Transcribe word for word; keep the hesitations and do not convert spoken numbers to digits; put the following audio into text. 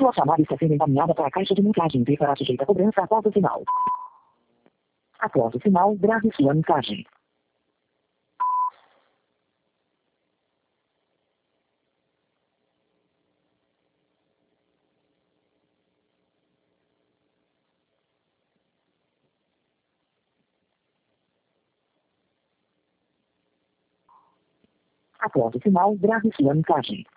Sua chamada está sendo encaminhada para a caixa de mensagem e será sujeita a cobrança após o sinal. Após o sinal, grave sua mensagem. Após o sinal, grave sua mensagem.